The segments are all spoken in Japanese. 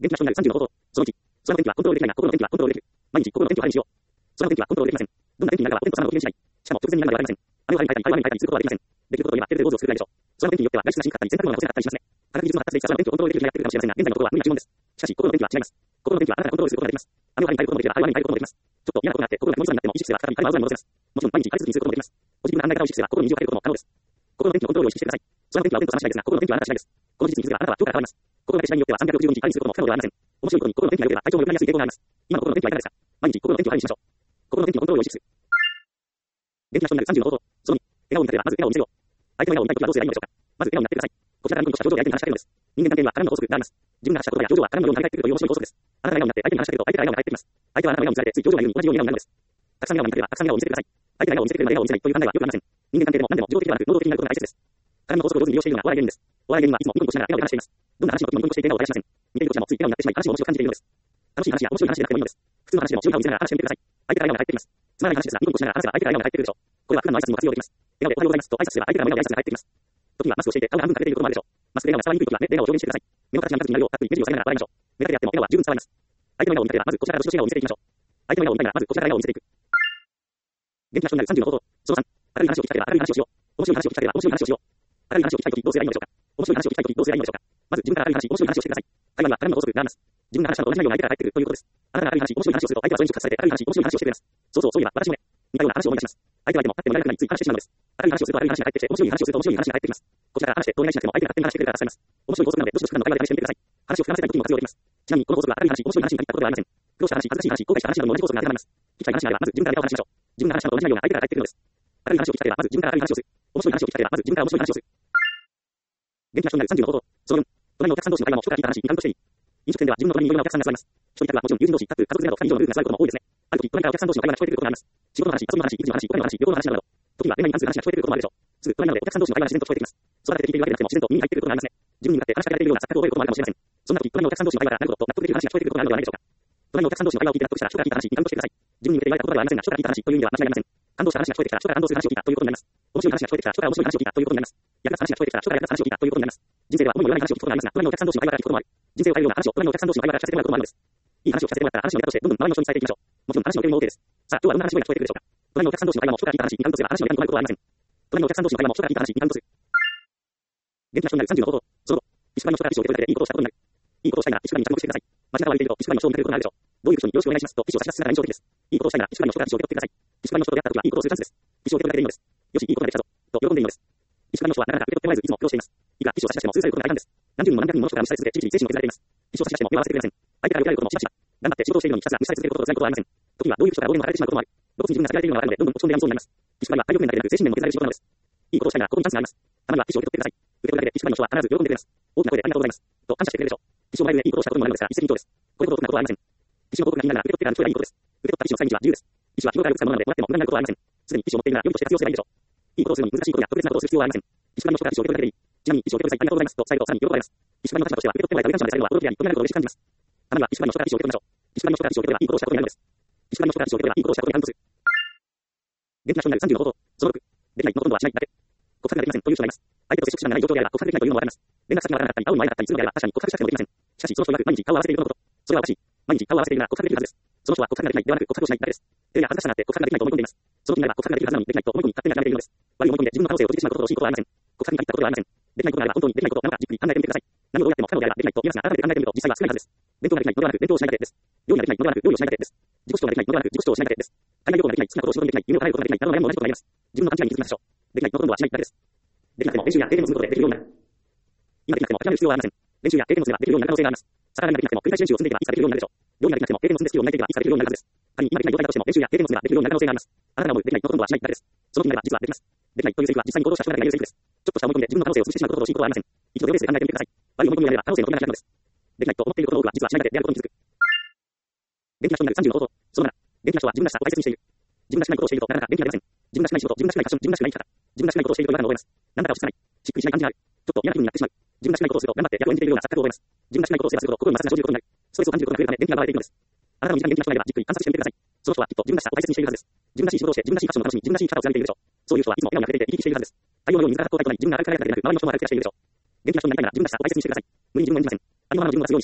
元気な人になる30の方法。その1、空の天気はコントロールできないが、心の天気はコントロールできる。毎日心の天気を配慮しよう。空の天気はコントロールできません。どんな天気になるかはお天道様のお決め次第。しかも直前になるのではありません。雨を晴れに変えたり、台湾に変えたりすることはできません。できることといえば、テレビで坊主を作るぐらいでしょう。空の天気によっては外出がしにくかったり、洗濯物が干せなかったりしますね。科学技術の発達でいつ空の天気をコントロールできるようになっているかもしれませんが、現在のところは無理な疑問です。しかし、心の天気は違います。心の天気はあなたがコントロールすることができます。雨を晴れに変えることもできれば、台湾に変えることもできます。ちょっと嫌なことがあって、心が曇り空になっても意識すれば再び晴れの青空に戻せます。もちろん、毎日晴れ続きにすることもできます。ポジティブな考え方を意識すれば、心に虹をかけることも可能です。心の天気のコントロールを意識してください。空の天気はお天道様次第ですが、心の天気はあなた次第です。この事実に気づけばあなたは今日から変わります。心だけ次第によっては365日管理することも不可能ではありません。面白いことに心の天気が良ければ体調も良くなりやすい傾向があります。今の心の天気はいかがですか？毎日心の天気を管理しましょう。心の天気のコントロールを意識する。元気な人になる30の方法。その2、笑顔に立てばまず笑顔を見せよう。相手の笑顔を見たいときはどうすればいいのでしょうか？まず笑顔になってください。こちらからニコニコした表情で相手に話しかけるのです。人間関係には絡む法則があります。自分が話した言葉や表情は絡むように跳ね返ってくるという面白い法則です。あなたが笑顔になって相手に話しかけると相手から笑顔が返ってきます。相手はあなたの笑顔につられてつい表情が言うに同じように笑顔になるのです。たくさん笑顔に立てばたくさん笑顔を見せてください。相手が笑顔を見せてくれるまで笑顔を見せないという考えはよくありません。人間関係でも何でも自動的ではなく能動的になることが大切です。絡む法則を上手に利用しているのがお笑い芸人です。お笑い芸人はいつもニコニコしながら笑顔で話しています。どんな話の時もニコニコしていて笑顔を絶やしません。見ているどちらもつい笑顔になってしまい話を面白く感じているのです。楽しい話や面白い話でなくてもいいのです。普通の話でも白い顔を見せながら話してみてください。相手から笑顔が返ってきます。つまらない話ですがニコニコしながら話せば相手から笑顔が返ってくるでしょう。これは普段の挨拶にも活用できます。笑顔でおはようございますと挨拶すれば相手から笑顔で挨拶が返ってきます。時にはマスクをしていて顔が半分隠れていることもあるでしょう。マスクで笑顔が伝わりにくい時は目で笑顔を上下にしてください。目の形が形になるようたっぷり目尻を下げながら笑いましょう。目だけであっても笑顔は十分伝わります。相手の笑顔を見たければまずこちらからどしどし笑顔を見せていきましょう。相手の笑顔を見たいならまずこちらから笑顔を見せていく。元気な人になる30の方法。その3、明るい話を聞きたければ明るい話をしよう。面白い話を聞きたければ面白い話をしよう。明るい話を聞きたいときどうすればいいのでしょうか？面白い話を聞きたいときどうすればいいのでしょうか？まず自分から明るい話、面白い話をしてください。会話には絡む法則があります。自分が話したのと同じ内容が相手から返ってくるということです。あなたが明るい話、面白い話をすると相手はそれに直結されて明るい話、面白い話をしてくれます。そういえば私もね、似たような話を思い出します。相手は相手もあってもらえなくなりつい話してしまうのです。明るい話をすると明るい話が返ってきて、面白い話をすると面白い話が返ってきます。こちらから話してお願いしなくても相手が勝手に話してくれるから助かります。面白い法則なのでどしどし普段の会話で試してみてください。話を膨らませたい時にも活用できます。ちなみにこの法則は明るい話、面白い話に限ったことではありません。苦労した話、恥ずかしい話、後悔した話なども同じ法則が当てはまります。聞きたい話があればまず自分から話しましょう。自分が話したのと同じ内容が相手から返ってくるのです。明るい話を聞きたければまず自分から明るい話をする。面白い話を聞きたければまず自分から面白い話をする。元気な人になる30の方法。その4、隣のお客さん同士の会話も人から聞いた話にカウントしていい。飲食店では自分の隣にいろんなお客さんが座ります。一人客はもちろん友人同士、家族連れなど2人以上のグループが座ることも多いですね。ある時、隣からお客さん同士の会話が聞こえてくることがあります。仕事の話、遊びの話、育児の話、お金の話、旅行の話など、時には恋愛に関する話が聞こえてくることもあるでしょう。すぐ隣なのでお客さん同士の会話が自然と聞こえてきます。育てて聞いているわけでなくても自然と耳に入ってくることがありますね。自分に向かって話しかけられているような錯覚を覚えることもあるかもしれません。そんな時、隣のお客さん同士の会話がなるほどと納得できる話が聞こえてくることがあるのではないでしょうか。隣のお客さん同士の会話を聞いて納得したら人から聞いた話にカウントしてください。自分に向けて言われたことではありませんが、人から聞いた話という意味では間違いありません。感動した話が聞こえてきたら人から感動する話を聞いたということになります。面白い話が聞こえてきたら人から面白い話を聞いたということになります。役立つ話が聞こえてきたら人から役立つ話を聞いたということになります。人生では物に言わない話を聞くことがありますが、隣のお客さん同士の会話から聞くこともある。人生を変えるような話を隣のお客さん同士の会話から聞かせてもらうこともあるのです。いい話を聞かせてもらったら話のネタとしてどんどん周りの人に伝えていきましょう。もちろん話の受け身も OK です。さあ、今日はどんな話が聞こえてくるでしょうか。隣のお客さん同士の会話も人から聞いた話にカウントすれば話のネタに困ることはありません。隣のお客さん同士の会話も人から聞いた話にカウントする。元気な人になる30の方法。その後、石川の人から石を受け取るだけでいいことをしたことになる。いいことをしたいなら石川に着目してください。間違った悪いと石川の人を見てくることがあるでしょう。どういう人によろしくお願いしますと石を差し出す姿が印象的です。いいことをしたいなら石川の人から石を受け取ってください。石川の人と出会った時はいいことをするチャンスです。石を受け取るだけでいいのです。よし、いいことができたぞ。と喜んでいいのです。石川の人はなかなか受け取ってもらえずいつも苦労しています。いくら石を差し出しても通されることが大変です。何十人も何百人もの人から無視され続け、じりじり精神を削られています。石を差し出しても目を合わせてくれません。相手から受けられることもしばしば。頑張って仕事をしているのにひたすら無視され続けることと辛いことはありません。時にはどういう人からどうでも離れてしまうこともある。どこに自分が避けられているのが分かるのでどんどん落ち込んでやみそうになります。石川には体力面だけでなく精神面も削られる仕事なのです。いいことをしたいならここにチャンスがあります。たまには石を受け取ってください。受け取るだけで石川の人は必ず喜んでくれます。大きな声でありがとうございます。と感謝してくれるでしょう。石をもらえる上でいいことをしたことにもなるのですが、一石二鳥です。これほど得なことはありません。石の報告が気になるなら受け取ってからの人がいいことです。受け取った石の使い道は自由です。石は日頃からよく使うものなのでもらっても無駄になることはありません。すでに石を持っているなら良いとして活用すればいいでしょう。いいことをするのに難しいことや特別なことをする必要はありません。石からの人から石を受け取るだけでいい。ちなみに石を受け取る際ありがとうございますと伝えるとさらに喜ばれます。石からの立場としては受け取ってもらえた上感謝でされるのは驚きや認められることを嬉しく感じます。たまには石からの人から石を受け取りましょう。石からの人から石を受け取ればいいことをしたことになるのです。石からの人から石を受け取ればいいことをしたことにカウントする。元気な人になる30の方法。その6、できないのほとんどはしないだけ。告白ができませんという人がいます。相手と接触手段がない状況であれば告白できないというのもわかります。連絡先がわからなかったり、会うのも会えなかったりするのであれば確かに告白したくてもできません。しかし、その人曰く毎日顔を合わせているとのこと。それはおかしい。毎日顔を合わせているなら告白できるはずです。その人は告白ができないではなく告白をしないだけです。手や恥ずかしさがあって告白ができないと思い込んでいます。その気になれば告白ができるはずなのにできないと思い込み勝手に諦めているのです。悪い思い込みで自分の可能性を閉じてしまうことを信じることはありません。告白に限ったことはありません。できないことがあれば本当にできないことなのかじっくり考えてみてください。何をどうやっても不可能であればできないと言いますが、改めて考えてみると実際は少ないはずです。勉強ができないのではなく勉強をしないだけです。料理ができないのではなく料理をしないだけです。自己主張ができないのではなく自己主張をしないだけです。海外旅行ができない、好きなことを仕事にできない、夢を叶えることができないなどの悩みも同じことになります。自分の勘違いに気づきましょう。できないのほとんどはしないだけです。できなくても練習や経験を積むことでできるようになる。今できなくても諦める必要はありません。練習や経験をすればできるようになる可能性があります。逆らいができなくても繰り返し練習を積んでいけばいつかできるようになるでしょう。料理ができなくても経験を積んでスキルを磨いていけばいつかできるようになるはずです。仮に今できない状態だとしても練習や経験を積めばできるようになる可能性があります。あなたが思うできないのほとんどはしないだけです。その気になれば実はできます。できないというセリフは実際に行動した人が言うセリフです。ちょっとした思い込みで自分の可能性を潰してしまうことほど深いことはありません。一度でベースで考えてみてください。悪い思い込みがあれば可能性の扉が開くのです。できないと思っていることの多くは実はしないだけであることに気づく。元気な人になる30の方法。その7、元気な人は自分らしさを大切にしている。自分がしないことをしているとなかなか元気が出ません。自分がしない仕事、自分がしないファッション、自分がしない生き方、自分がしないことをしていると違和感を覚えます。なんだか落ち着かない、しっくりしない感じがある。ちょっと嫌な気分になってしまう。自分がしないことをすると頑張って役を演じているような錯覚を覚えます。自分がしないことをすればするほど心に摩擦が生じることになる。ストレスを感じることが増えるため元気が奪われていくのです。あなたの身近に元気な人がいればじっくり観察してみてください。その人はきっと自分らしさを大切にしているはずです。自分らしい仕事をして、自分らしいファッションを楽しみ、自分らしい生き方を貫いているでしょう。そういう人はいつも笑顔に溢れていて生き生きしているはずです。太陽のように水が格好ないことに自分が明るく輝くだけでなく、周りの人も明るく照らしているでしょう。元気な人になりたいなら自分らしさを大切にしてください。無理に自分を演じません。ありのままの自分を出すようにしましょう。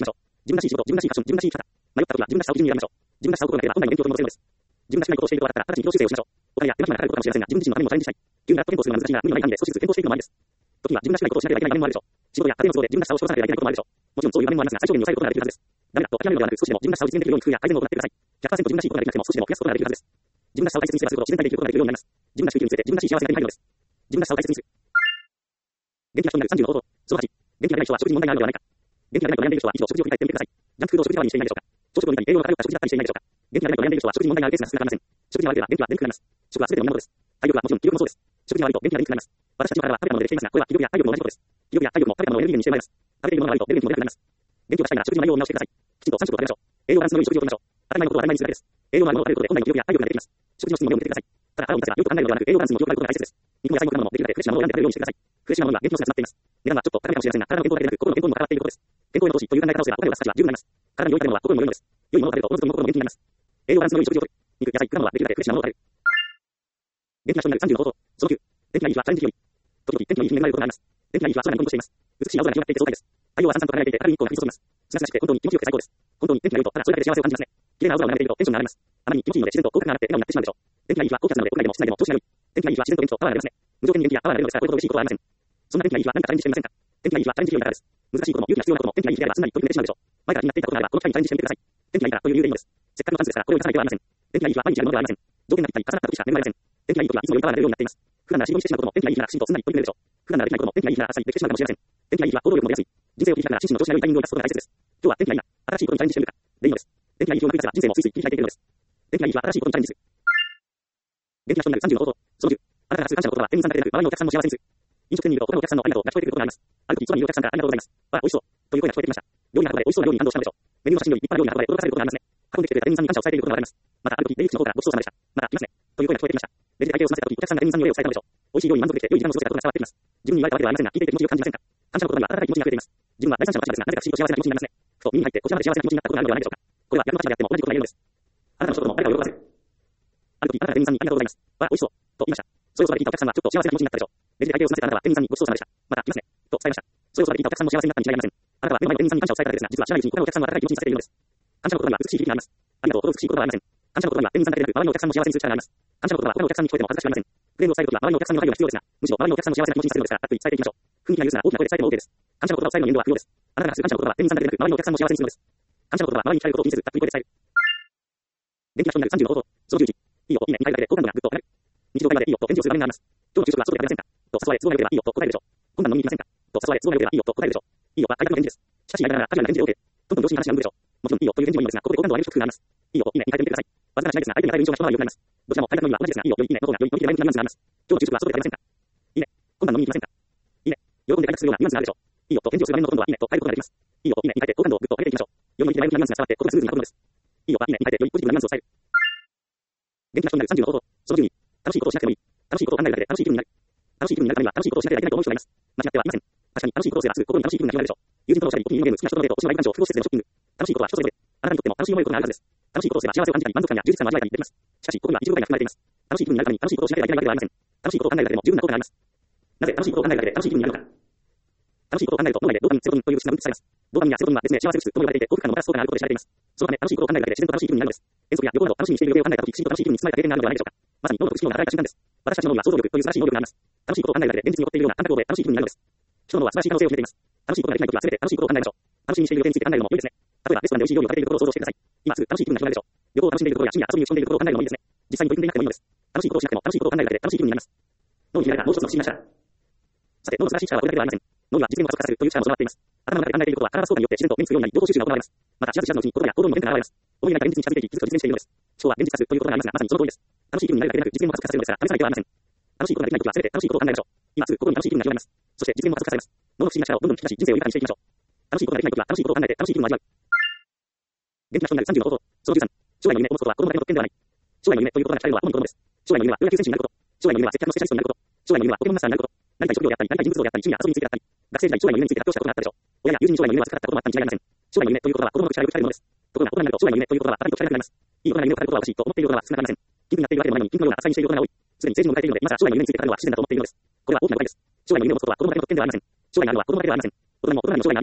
自分らしい仕事、自分らしいファッション、自分らしい生き方。迷った時は自分らしさを基準に選びましょう。自分らしさを心がければ本来の勉強を取り戻せるのです。自分がしないことをしていると分かったら、直ちに移動修正をしましょう。お金や手間暇がかかることかもしれませんが、自分自身のためにもチャレンジしたい。急にガッと変更するのは難しいが、無理のない範囲で少しずつ変更していくのもありです。時には自分がしないことをしなければいけない場面もあるでしょう。仕事や家庭の都合で自分らしさを消さなければいけないこともあるでしょう。もちろんそういう場面もありますが、最小限に抑えることができるはずです。ダメだと諦めるのではなく、少しでも自分らしさを実現できるように工夫や改善を行ってください。100% 自分らしいことができなくても少しでも増やすことができるはずです。自分らしさを大切にすればするほど自然体で生きることができるようになります。自分らしい生きるにつれて自分らしい幸せが手に入るのです。自分らしさを大切にする。元気な人になる30の方法。その8。元気がない人は食事に問題があるのではないか。元気がないと悩んでいる人は一度食事を控えてみてください。ジャンクフードを食事代わりにしていないでしょうか。朝食を抜いたり栄養が偏った食事だったりしていないでしょうか。元気がないと悩んでいる人は食事に問題があるケースが少なくありません。食事が悪ければ元気は出にくくなります。食は全ての源です。体力はもちろん気力もそうです。食事が悪いと元気が出にくくなります。私たちの体は食べたものでできていますが、これは気力や体力も同じことです。気力や体力も食べたものをエネルギーにしてまいります。食べているものが悪いと出る元気も出なくなります。元気を出したいなら食事の内容を見直してください。きちんと3食を食べましょう。栄養バランスの良い食事をとりましょう。当たり前のことは当たり前にするだけです。栄養のあるものを食べることで本来の気力や体力が出てきます。食事の質にも目を向けてください。ただ腹を満たせばよく考えるのではなく、栄養バランスにも気を配ることが大切です。肉も野菜も果物もできるだけフレッシュなものを選んで食べるようにしてください。フレッシュなものには元気の質が詰まっています。値段はちょっと高いかもしれませんが、体の健康だけでなく心の健康にも関わっていることです。健康への投資という考え方をすればお金を出す価値は十分になります。体に良い食べ物は心にも良いのです。良いものを食べるとおのずと身も心も元気になります。栄養バランスの良い食事をとる。肉、野菜、果物はできるだけフレッシュなものを食べる。元気な人になる30の方法。その9。天気がいい日はチャレンジ日和。時々天気のいい日に恵まれることがあります。天気がいい日は空にゴンとしています。美しい青空が広がっていて壮大です。太陽はさんさんと輝いていて明るい日光が降り注ぎます。すがすがしくて本当に気持ちよくて最高です。本当に天気が良いとただそれだけで幸せを感じますね。綺麗な青空を眺めているとテンションが上がります。あまりに気持ちいいので自然と口角が上がって笑顔になってしまうでしょう。天気がいい日は高気圧なので屋内でも室内でも調子が良い。天気がいい日は自然と元気とパワーが出ますね。無条件に元気やパワーが出るのですからこれほど嬉しいことはありません。そんな天気がいい日は何かチャレンジしてみませんか。天気がいい日はチャレンジ日和だからです。難しいことも勇気が必要なことも天気がいい日であればすんなり取り組めてしまうでしょう。前から気になっていたことがあればこの機会にチャレンジしてみてください。天気がいいからという理由でいいのです。せっかくのチャンスですからこれを生かさない手はありません。天気がいい日は毎日やるものではありません。条件がぴったり重なった時しか恵まれません。天気がいい時はいつもよりパワーが出るようになっています。普段なら仕事にしてしまうことも天気がいい日ならきちんとすんなり取り組めるでしょう。普段ならできないことも天気がいい日ならあっさりできてしまうかもしれません。天気がいい日は行動力も出やすい。人生を切り開くなら心身の調子が良いタイミングを生かすことが大切です。今日は天気がいいな。新しいことにチャレンジしてみるか。でいいのです。天気がいい日を繰り返せば人生もスイスイ切り開いていけるのです。天気がいい日は新しいことにチャレンジする。元気な人になる30の方法。その10。あなたがする感謝のことは店員さんだけでなく周りのお客さんも幸せにする。飲食店にいると他のお客さんのありがとうが聞こえてくることがあります。ある時そばにいるお客さんからありがとうございます。わあ、美味しそう。という声が聞こえてきました。料理が運ばれ美味しそうな料理に感動したのでしょう。メニューの写真より立派な料理が運ばれ驚かされることがありますね。運んできてくれた店員さんに感謝を伝えていることがあります。またある時出入り口の方からごちそうさまでした。また来ますね。という声が聞こえてきました。レジで会計を済ませた時お客さんが店員さんにお礼を伝えたのでしょう。美味しい料理に満足できて良い時間を過ごせたことが伝わってきます。自分に言われたわけではありませんが聞いていて気持ちを感じませんか。感謝のことには温かい気持ちが溢れています。自分は第三者の立場ですがなぜか不思議と幸せな気持ちになりますね。ふと耳に入ってこちらまで幸せな気持ちになったことがあるのではないでしょうか。これは役の立場であっても同じことが言えるのです。あなたの一言も誰かを喜ばせる。ある時あなたが店員さんにありがとうございます。わあ、美味しそう。と言いました。それをそばで聞いたお客さんはちょっと幸せな気持ちになったでしょう。レジで会計を済ませたあなたは店員さんにごちそうさまでした。また来ますね。と伝えました。それをそばで聞いたお客さんも幸せになったに違いありません。あなたは目の前の店員さんに感謝を伝えただけですが、実は知らないうちに他のお客さんは温かい気持ちにさせているのです。感謝の言葉には美しい響きがあります。ありがとうほど美しい言葉はありません。感謝の言葉には店員さんだけでなく周りのお客さんも幸せにする力があります。感謝の言葉は他のお客さんに聞こえても恥ずかしくありません。クレームを伝えるときは周りのお客さんの配慮が必要ですが、むしろ周りのお客さんも幸せな気持ちにさせるのですから、はっきり伝えていきましょう。雰囲気が許すなら大きな声で伝えても OK です。感謝の言葉を伝えるのに遠慮は不要です。あなたがする感謝の言葉は店員さんだけでなく周りのお客さんも幸せにするのです。感謝の言葉は周りに伝えることを気にせず、たっぷり声で伝える。元気な人になる30の方法。その11。いいよ、いいね、2回だけで好感度がぐっと上がる。日常会話でいいよと返事をする場面があります。今日の昼食は外で食べませんかと誘われ都合が良ければいいよと答えるでしょう。今晩飲みに行きませんかと誘われ都合が良ければいいよと答えるでしょう。いいよは快楽の返事です。しかし、やりながらカジュアルな返事で OK。どんどん上司に話が向くでしょう。もちろんいいよという返事もいいのですが、ここで好感度を上げる工夫があります。いいよ、いいね、2回で見てください。わずかな違いですが、相手に与える印象が一回り良くなります。どちらも快楽の意味は同じですが、いいよ、よりいいねの方がより伸びきれないニュアンスがあります。今日の昼食は外で食べませんかいいね。今晩飲みに行きませんかいいね。喜んで快楽するようなニュアンスがあるでしょう。いいよと返事をする場面のほとんどはいいねと変えることができます。いいよ、いいね、2回で好感度をぐっと上げていきましょう。より伸びきれないニュアンスが伝わって、ことがスムーズになるのです。いいよは、いいね、2回でよりポジティブなニュアンスを伝える。元気な人になる30の方法。その12。楽しいことをしなくてもいい。楽しいことを考えるだけで楽しい気分になる。楽しい気分になるためには楽しいことをしなければいけないと思う人がいます。間違ってはいません。確かに楽しいことをすればすぐ心に楽しい気分が広がるでしょう。友人とのおしゃべり、時にゲーム、好きな人のデート、おしまいランチを複合施設でのショッピング。楽しいことは人それぞれ。あなたにとっても楽しい思いことがあるはずです。楽しいことをすれば幸せを感じたり、満足感や充実感を味わえたりできます。しかし、ここには一部が含まれています。楽しい気分になるために楽しいことをしなければいけないわけではありません。楽しいことを考えるだけでも十分な効果があります。なぜ楽しいことを考えるだけで楽しい気分になるのか。楽しいことを考えると脳内でドーパミン、セロトニンという物質が分泌されます。ドーパミンやセロトニンは別名幸せ物質とも呼ばれていて、幸福感をもたらす効果があることで知られています。そのため楽しいことを考えるだけで自然と楽しい気分になるのです。遠足や旅行など楽しみにしている予定を考えたとき、不思議と楽しい気分に包まれた経験があるのではないでしょうか。まさに脳の副指標が働いた瞬間です。私たちの脳には想像力という素晴らしい能力があります。楽しいことを考えるだけで現実に起こっているような感覚を覚え、楽しい気分になるのです。人の脳は素晴らしい可能性を秘めています。楽しいことができないときは全て楽しいことを考えましょう。楽しみにしている予定について考えるのも良いですね。例えばレストランで美味しい料理を食べているところを想像してください。今すぐ楽しい気分が広がるでしょう。旅行を楽しんでいるところや趣味や遊びに打ち込んでいるところを考えるのもいいですね。実際に取り組んでいなくてもいいのです。楽しいことをしなくても楽しいことを考えるだけで楽しい気分になります。脳に秘められたもう一つの不思議な力。さて、脳の素晴らしい力はこれだけではありません。脳には実現を加速させるという力も備わっています。頭の中で考えていることは体の相関によって自然と目につくようになり、情報収集が行われます。また、知らず知らずのうちに言葉や行動にも変化が現れます。思いやりが現実に近づいていき、気づくと実現しているのです。思考は現実化するということがありますが、まさにその通りです。楽しい気分になるだけでなく、実現も加速化させるのですが、試されてはありません。楽しいことができないときは全て楽しいことを考えましょう。今すぐ心に楽しい気分が広がります。そして実現も加速化されます。脳の不思議な力をどんどん引き出し、人生を豊かにしていきましょう。楽しいことができないときは楽しいことを考えて楽しい気分を味わう。元気な人になる30の方法。その13。将来の夢を持つことは子供だけの特権ではない。将来の夢ということが聞かれるのは主に子供です。将来の夢はプロ野球選手になること。将来の夢は接客のスペシャリストになること。将来の夢はポケモンマスターになること。なりたい職業であったり、なりたい人物像であったり、趣味や遊びについてだったり、学生時代将来の夢について発表したことがあったでしょう。親や友人に将来の夢を預かったこともあったに違いありません。将来の夢ということは子供の口からよく聞かれるものです。ところが大人になると将来の夢ということはあまりと聞かれなくなります。いい大人が夢を語ることは欲しいと思っていることは少なくありません。気分になっているわけでもないのに、ピンクのような浅いにしていることが多い。すでに成人を迎えているので、まだ将来の夢について語るのは不自然だと思っているのです。これは大きな誤解です。将来の夢を持つことは子供だけの特権ではありません。将来のあるのは子供だけではありません。大人も大人にも将来があります。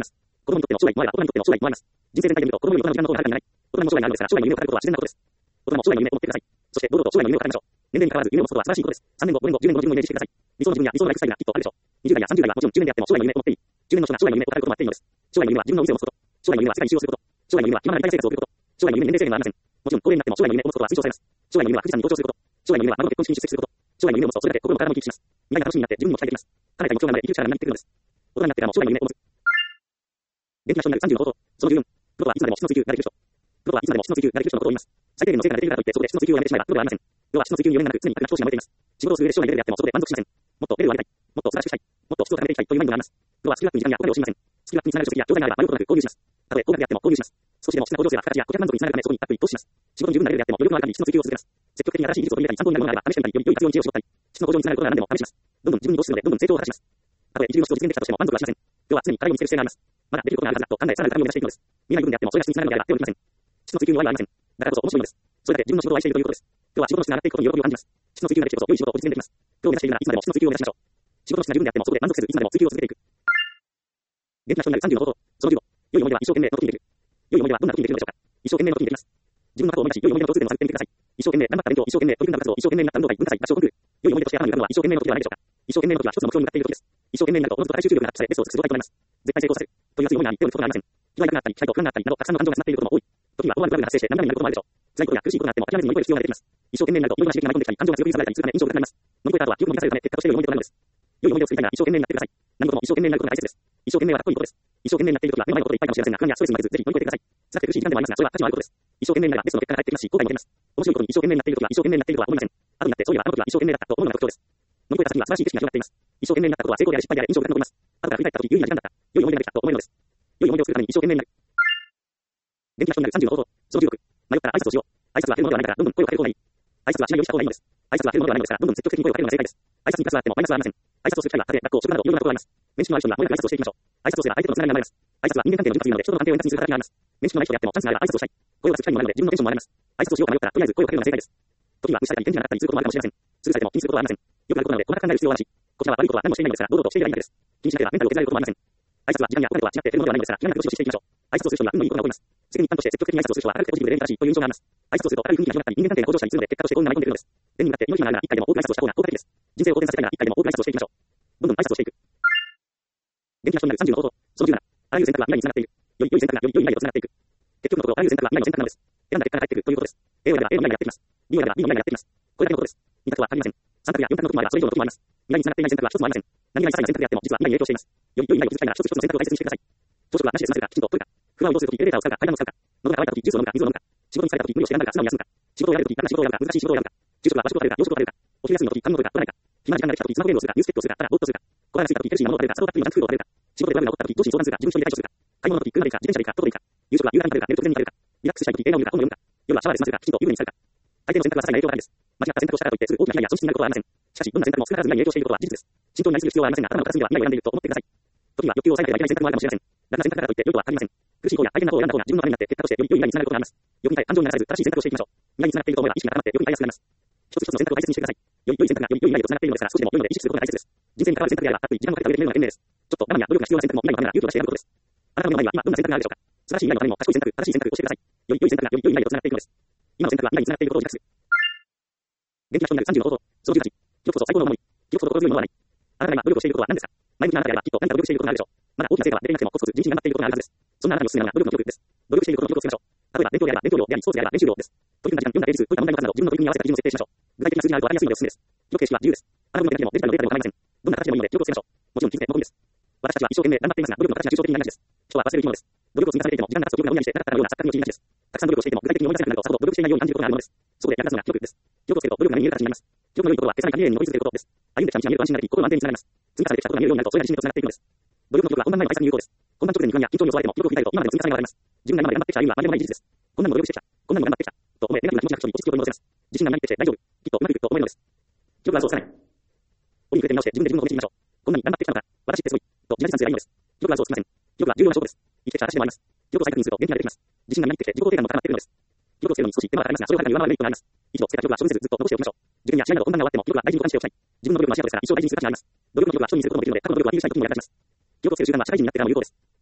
子供にとっての将来、前は大人にとっての将来、前ます。人生全体で見ると、子供より大人の時間の方がはるかに長い。大人も将来があるのですから、将来の夢を語ることは自然なことです。大人も将来の夢を持ってください。そして、堂々と将来の夢を語りましょう。年齢に関わらず夢を持つことは素晴らしいことです。3年後、5年後、10年後の自分をイメージしてください。理想の自分や理想のライフスタイルがきっとあるでしょう。20代や30代はもちろん10年であっても将来の夢を持っていい。10年の人が将来の夢を語ることもあっていいのです。将来の夢は自分の店を持つこと。将来の夢は世界一周をすること。将来の夢は気ままな大生活を送ること。将来の夢に年齢制限はありません。もちろん、高齢になっても将来の夢を持つことは推奨されます。将来の夢は富士山に登頂すること。将来の夢は孫の結婚式に出席すること。将来の夢を持つとそれだけ心も体も生き生きします。未来が楽しみになって自分にも期待できます。叶えたい目標がまで生きる力がみなぎってくるのです。大人になってからも将来の夢を持つ。元気な人になる30のこと。その14。プロとはいつまでも質の追求ができる人。プロとはいつまでも質の追求ができる人のことを言います。最低限の成果が出ているからといってそこで質の追求をやめてしまえばプロではありません。要は質の追求に余念がなく常に悪な調子が燃えています。仕事をする上で将来レベルであってもそこで満足しません。もっとレベルを上げたい。もっと素晴らしくしたい。もっと質を高めていきたいというマインドがあります。プロはスキルアップに時間やお金を惜しみません。スキルアップにつながる職業や教材ならば迷うことなく購入します。たとえ高額であっても購入します。少しでも質の向上性や形や顧客満足につながるためそこにアップに投資します。仕事に十分なレベルであっても余力のある限り質の追求を続けます。積極的に新しい技術を取り入れたり参考になるものがあれば試してみたりより良い活用に知恵を絞ったり質の向上につながることなら何でも試します。どんどん自分に投資するのでどんどん成長を果たします。たとえ一流の質を実現できたとしても満足はしません。今日は常に課題を見つける姿勢があります。まだできることがあるはずだと考えさらなる課題を目指していくのです。見えない部分であってもそれが質につながるのであれば手を抜きません。質の追求には愛はありません。だからこそ面白いのです。それだけ自分の仕事を愛しているということです。今日は仕事の質が上がっていくことに喜びを感じます。質の追求ができてこそ良い仕事を実現できます。今日を目指しているならいつまでも質の追求を目指しましょう。仕事の質が十分であってもそこで満足せずいつまでも追求を続けていく。元気な人になる30のこと。その15。良い思い出は一生懸命の時にできる。良い思い出はどんな時にできるのでしょうか。一生懸命の時にできます。自分の過去を思い出し、良い思い出の共通点を探ってみてください。一生懸命頑張った勉強、一生懸命取り組んだ活動、一生懸命になった運動会、文化祭、合唱コンクール。良い思い出として頭に浮かぶのは一生懸命の時ではないでしょうか。一生懸命の時は一つの目標に向かっている時です。一生懸命になるとおのずと大集中力がアップされ、ベストを尽くす状態となります。絶対成功させる。という熱い思いがあり、手を抜くことがありません。気が痛くなったり、期待と不安があったりなど、たくさんの感情が詰まっていることも多い。時は思わぬトラブルが発生して涙になることもあるでしょう。辛いことや苦しいことがあっても諦めずに乗り越える必要が出てきます。一生懸命になるといろんな刺激が舞い込んできたり、感情が強く揺さぶられたりするため印象が高くなります。乗り越えた後は記憶に満たされるため結果として良い思い出となるのです。良い思い出を作りたいなら一生懸命になってください。何事も一生懸命になることが大切です。一生懸命はかっこいいことです。一生懸命になっている時は目の前のことでいっぱいかもしれませんが、不安やストレスに負けずぜひ乗り越えてください。辛くて苦しい時間でもありますが、それは価値のあることです。一生懸命になればベストの結果が返ってきますし、後悔も出ます。面白いことに一生懸命になっている時は一生懸命になっているとは思いません。後になってそういえばあの時は一生懸命だったと思うのが特徴です。乗り越えた先には素晴らしい景色が広がっています。一生懸命になったことは成功であり失敗であり印象が残ります。後から振り返った時有意義な時間だった。良い思い出ができたと思えるのです。良い思い出を作るために一生懸命になる。元気な人になる30のこと。その16。迷ったら挨拶をしよう。挨拶は減るものではないからどんどん声をかける方がいい。挨拶はしないようにした方がいいのです。挨拶は減るものではないのですからどんどん積極的に声をかけるのが正解です。挨拶にプラスがあってもマイナスはありません。挨拶をする機会は家庭、学校、職場などいろんなところがあります。面識のない人にはもやく挨拶をしていきましょう。挨拶をすれば相手とのつながりが生まれます。挨拶は人間関係の潤滑油なので人との関係を円滑にする形になります。面識のない人であってもチャンスがあれば挨拶をしたい。声を出す機会にもなるので自分のテンションも上がります。挨拶をしようか迷ったらとりあえず声をかけるのが正解です。時には無視されたり元気がなかったりすることもあるかもしれません。すぐされても気にすることはありません。よくあることなので細かく考える必要はなし。こちらは悪いことは何もしていないのですから堂々としていればいいのです。気にしなければメンタルを削られることもありません。挨拶は時間やお金とは違って得るものではないのですから気がなくよしとしていきましょう。挨拶をする人には運のいいことが起こります。世間一般として積極的に挨拶をする人は明るくてポジティブで礼儀正しいという印象があります。挨拶をすると明るい雰囲気が広がったり人間関係が向上したりするので結果として幸運が舞い込んでくるのです。便利になって命があるなら一回でも多く挨拶をした方が効果的です。人生を好転させたいなら一回でも多く挨拶をしていきましょう。どんどん挨拶をしていく。元気な人になる30のこと。その17。あらゆる選択は未来につながっている。良い選択が良い未来とつながっていく。結局のところあらゆる選択は未来の選択なのです。選んだ結果が返ってくるということです。A をやれば A の未来がやってきます。B をやれば B の未来がやってきます。これだけのことです。二択はありません。三択や四択の時もあればそれ以上の時もあります。未来につながっていない選択は一つもありません。何が些細な選択であっても実は未来に影響しています。より良い未来を築きたいなら一つ一つの選択を大切にしてください。朝食はなしで済ませるかきちんと取るか。不安を移動するときエレベーターを使うか階段を使うか。喉が渇いたときジュースを飲むか水を飲むか。仕事に疲れたとき無理をして何らか素直に休むか。仕事をやれるとき楽な仕事をやるか難しい仕事をやるか。昼食は和食を食べるか洋食を食べるか。お昼休みのとき食べ物を取るか取らないか。暇な時間ができたときスマホゲームをするかニュースチェックをするかただぼーっとするか。小腹が空いたときヘルシーなものを食べるか砂糖たっぷりのジャンクフードを食べるか。仕事で悪が起こったとき上司に相談するか自分一人で対処するか。買い物のとき車で行くか自転車で行くかどこで行くか。夕食は夕方に食べるか寝る直前に食べるか。リラックスしたいとき映画を見るか本を読むか。夜はシャワーで済ませるかきちんと湯船に浸かるか。相手の選択は些細な影響があるんです。間違った選択をしたからといってすぐ大きな被害や損失になることはありません。しかしどんな選択も少なからず未来に影響していることは事実です。慎重になりすぎる必要はありませんが頭の片隅では未来を選んでいると思ってください。時には欲求を抑えなければいけない選択もあるかもしれません。楽な選択だからといって良いとは限りません。苦しい方や大変な方を選んだ方が自分のためになって結果としてより良い未来につながることがあります。欲に耐え感情にならず正しい選択をしていきましょう。未来につながっていると思えば意識が高まってより耐えやすくなります。一つ一つの選択を大切にしてください。良い選択がより良い未来とつながっているのですから少しでも良いので意識することが大切です。人生に関わる選択であればたっぷり時間をかけて上で決めるのが賢明です。ちょっと我慢や努力が必要な選択も未来のためなら勇気を出して選ぶことです。あなたの目の前には今どんな選択があるでしょうか。素晴らしい未来のためにも賢い選択、正しい選択をしてください。より良い選択がより良い未来とつながっていくのです。今の選択は未来につながっていることを自覚する。元気な人になる30のこと。その18。記録こそ最高の思い。記録ほど心強いものはない。あなたが今努力をしていることは何ですか。前向きなあなたであればきっと何か努力していることがあるでしょう。まだ大きな成果は出ていなくてもコツコツ地道に頑張っていることがあるはずです。そんなあなたにおすすめなのが努力の記録です。努力していることの記録をつけましょう。例えば勉強であれば勉強量でありスポーツであれば練習量です。取り組んだ時間、読んだページ数、解いた問題の数など自分の取り組みに合わせた基準を設定しましょう。具体的な数字になると分かりやすいのでおすすめです。記録形式は自由です。あなたの手でもデジタルのデータでも構いません。どんな形でもいいので記録をつけましょう。もちろん聞いて残りです。私たちは一生懸命頑張っていますが努力の形が抽象的になりがちです。人は忘れる生き物です。努力を積み重ねていても時間が経つと記憶がぼんやりしてなかったかのような錯覚に陥りがちです。たくさん努力をしていても具体的に思い出せなくなるとさほど努力していないように感じることがあるものです。そこで役立つのが記録です。記録をつけると努力が見える形になります。記録の良いことは消さない紙幣に残り続けることです。歩んできた道が見えると安心になり心の安定につながります。積み重ねてきたことが見えるようになるとそれが自信へとつながっていくのです。努力の記録は本番前の挨拶に有効です。本番直前に不安や緊張に襲われても記録を振り返ると今までの積み重ねが現れます。自分が今まで頑張ってきた歩みはまるでもない事実です。こんなのも努力してきた。こんなのも頑張ってきた。と思えネガティブな気持ちなく人にポジティブを取り戻せます。自信がないってして大丈夫。きっとうまくいくと思えるのです。記録はそうさない。折に触れてみ直して自分で自分を褒めてみましょう。こんなに頑張ってきたのか。私ってすごい。と自画自賛すればいいのです。記録はそうつきません。記録は重要な証拠です。生きてきた証でもあります。記録を再確認すると元気が出てきます。自信がないってきて自己肯定感も高まってくるのです。記録をつけるのに少し手間がかかりますがそれをはるかに上回るメリットがあります。一度つけた記録は処分せずずっと残しておきましょう。受験や試合など本番が終わっても記録は大事に保管しておきたい。自分の努力の足跡ですから一生大事にする価値があります。努力の記録は人に見せることもできるので過去の努力は小さい時にも役立ちます。記録をつける習慣は社会人になってからも有効です。